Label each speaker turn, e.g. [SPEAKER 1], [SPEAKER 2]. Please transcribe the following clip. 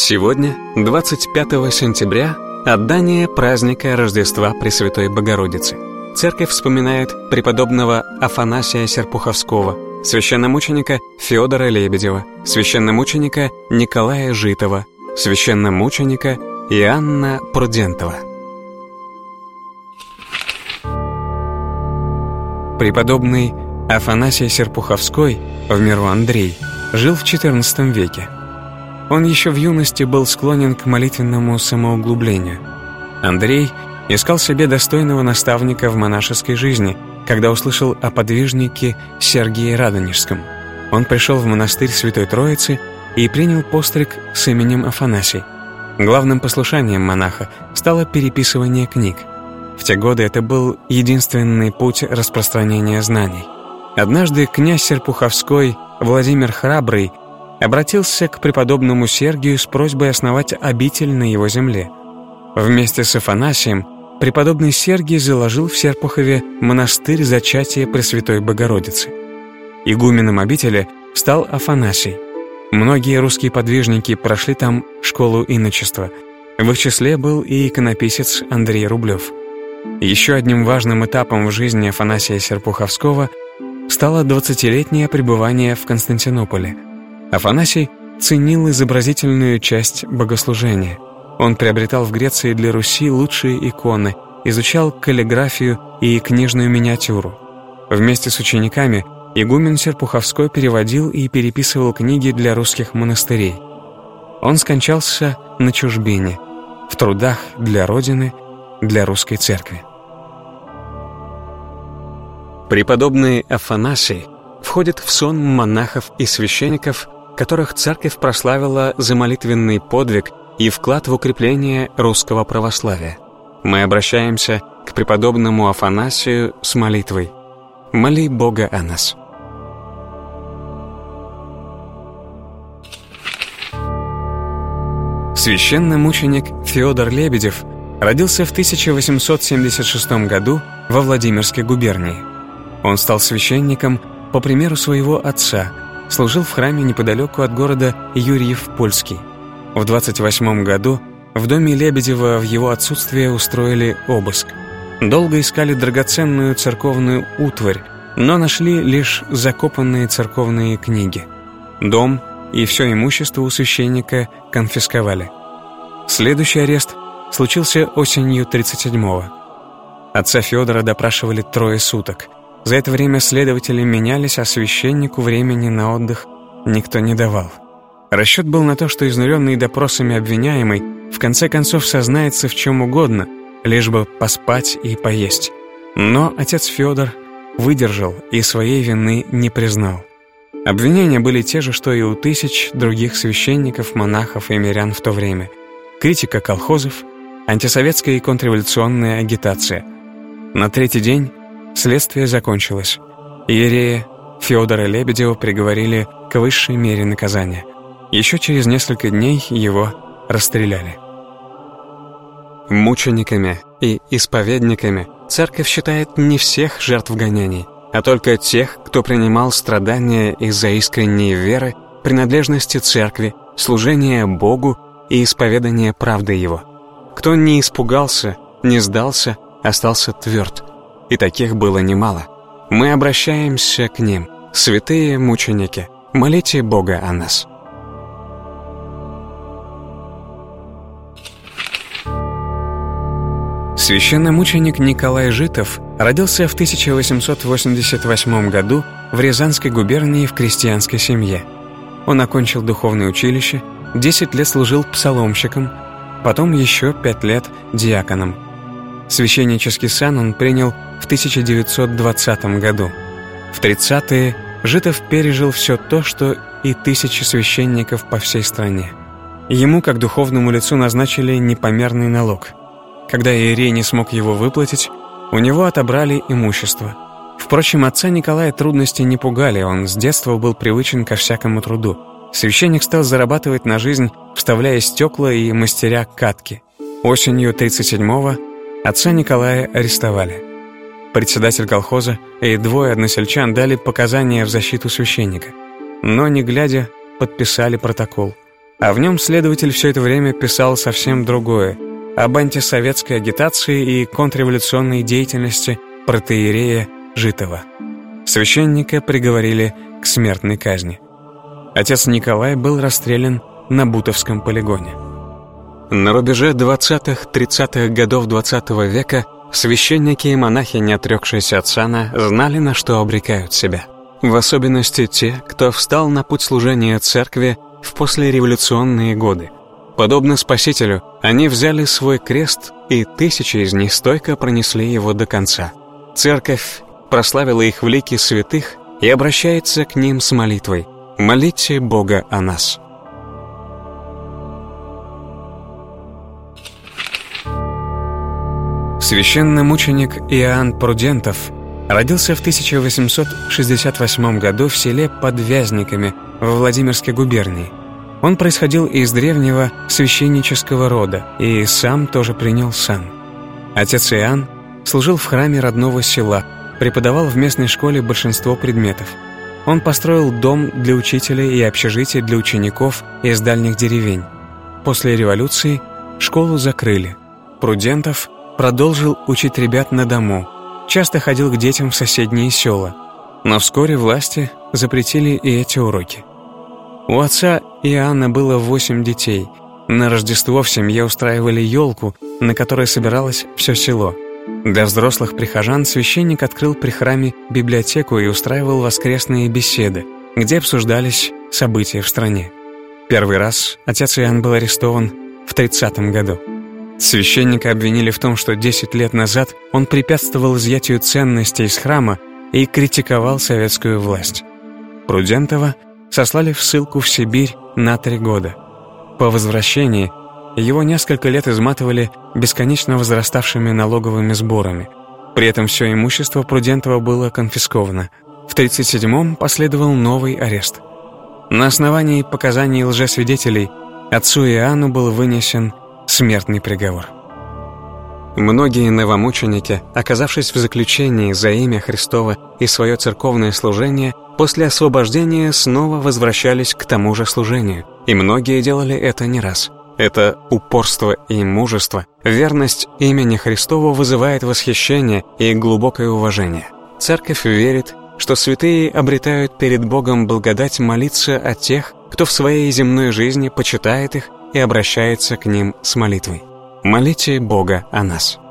[SPEAKER 1] Сегодня, 25 сентября, отдание праздника Рождества Пресвятой Богородицы. Церковь вспоминает преподобного Афанасия Серпуховского, священномученика Федора Лебедева, священномученика Николая Житова, священномученика Иоанна Прудентова. Преподобный Афанасий Серпуховской, в миру Андрей, жил в XIV веке. Он еще в юности был склонен к молитвенному самоуглублению. Андрей искал себе достойного наставника в монашеской жизни, когда услышал о подвижнике Сергии Радонежском. Он пришел в монастырь Святой Троицы и принял постриг с именем Афанасий. Главным послушанием монаха стало переписывание книг. В те годы это был единственный путь распространения знаний. Однажды князь Серпуховской Владимир Храбрый обратился к преподобному Сергию с просьбой основать обитель на его земле. Вместе с Афанасием преподобный Сергий заложил в Серпухове монастырь Зачатия Пресвятой Богородицы. Игуменом обители стал Афанасий. Многие русские подвижники прошли там школу иночества. В их числе был и иконописец Андрей Рублев. Еще одним важным этапом в жизни Афанасия Серпуховского стало 20-летнее пребывание в Константинополе. Афанасий ценил изобразительную часть богослужения. Он приобретал в Греции для Руси лучшие иконы, изучал каллиграфию и книжную миниатюру. Вместе с учениками игумен Серпуховской переводил и переписывал книги для русских монастырей. Он скончался на чужбине, в трудах для Родины, для русской церкви. Преподобный Афанасий входит в сон монахов и священников, которых церковь прославила за молитвенный подвиг и вклад в укрепление русского православия. Мы обращаемся к преподобному Афанасию с молитвой: «Моли Бога о нас». Священномученик Федор Лебедев родился в 1876 году во Владимирской губернии. Он стал священником по примеру своего отца, служил в храме неподалеку от города Юрьев-Польский. В 28 году в доме Лебедева в его отсутствие устроили обыск. Долго искали драгоценную церковную утварь, но нашли лишь закопанные церковные книги. Дом и все имущество у священника конфисковали. Следующий арест случился осенью 1937-го. Отца Федора допрашивали 3 суток. За это время следователи менялись, а священнику времени на отдых никто не давал. Расчет был на то, что изнуренный допросами обвиняемый в конце концов сознается в чем угодно, лишь бы поспать и поесть. Но отец Федор выдержал и своей вины не признал. Обвинения были те же, что и у тысяч других священников, монахов и мирян в то время. Критика колхозов, антисоветская и контрреволюционная агитация. На 3-й день следствие закончилось. Иерея Федора Лебедева приговорили к высшей мере наказания. Еще через несколько дней его расстреляли. Мучениками и исповедниками церковь считает не всех жертв гонений, а только тех, кто принимал страдания из-за искренней веры, принадлежности церкви, служения Богу и исповедания правды Его. Кто не испугался, не сдался, остался тверд. И таких было немало. Мы обращаемся к ним. Святые мученики, молите Бога о нас. Священномученик Николай Житов родился в 1888 году в Рязанской губернии в крестьянской семье. Он окончил духовное училище, 10 лет служил псаломщиком, потом еще 5 лет диаконом. Священнический сан он принял в 1920 году. В 30-е Житов пережил все то, что и тысячи священников по всей стране. Ему, как духовному лицу, назначили непомерный налог. Когда иерей не смог его выплатить, у него отобрали имущество. Впрочем, отца Николая трудности не пугали, он с детства был привычен ко всякому труду. Священник стал зарабатывать на жизнь, вставляя стекла и мастеря катки. Осенью 1937-го отца Николая арестовали. Председатель колхоза и 2 односельчан дали показания в защиту священника, но, не глядя, подписали протокол. А в нем следователь все это время писал совсем другое, об антисоветской агитации и контрреволюционной деятельности протоиерея Житова. Священника приговорили к смертной казни. Отец Николай был расстрелян на Бутовском полигоне. На рубеже 20-30-х годов XX века священники и монахи, не отрекшиеся от сана, знали, на что обрекают себя. В особенности те, кто встал на путь служения церкви в послереволюционные годы. Подобно Спасителю, они взяли свой крест, и тысячи из них стойко пронесли его до конца. Церковь прославила их в лике святых и обращается к ним с молитвой: «Молите Бога о нас». Священномученик Иоанн Прудентов родился в 1868 году в селе под Вязниками во Владимирской губернии. Он происходил из древнего священнического рода и сам тоже принял сан. Отец Иоанн служил в храме родного села, преподавал в местной школе большинство предметов. Он построил дом для учителей и общежитие для учеников из дальних деревень. После революции школу закрыли. Прудентов продолжил учить ребят на дому, часто ходил к детям в соседние села. Но вскоре власти запретили и эти уроки. У отца Иоанна было 8 детей. На Рождество в семье устраивали елку, на которой собиралось все село. Для взрослых прихожан священник открыл при храме библиотеку и устраивал воскресные беседы, где обсуждались события в стране. Первый раз отец Иоанн был арестован в 30-м году. Священника обвинили в том, что 10 лет назад он препятствовал изъятию ценностей из храма и критиковал советскую власть. Прудентова сослали в ссылку в Сибирь на 3 года. По возвращении его несколько лет изматывали бесконечно возраставшими налоговыми сборами. При этом все имущество Прудентова было конфисковано. В 1937-м последовал новый арест. На основании показаний лжесвидетелей отцу Иоанну был вынесен смертный приговор. Многие новомученики, оказавшись в заключении за имя Христово и свое церковное служение, после освобождения снова возвращались к тому же служению, и многие делали это не раз. Это упорство и мужество, верность имени Христову вызывает восхищение и глубокое уважение. Церковь верит, что святые обретают перед Богом благодать молиться о тех, кто в своей земной жизни почитает их и обращается к ним с молитвой. Молите Бога о нас.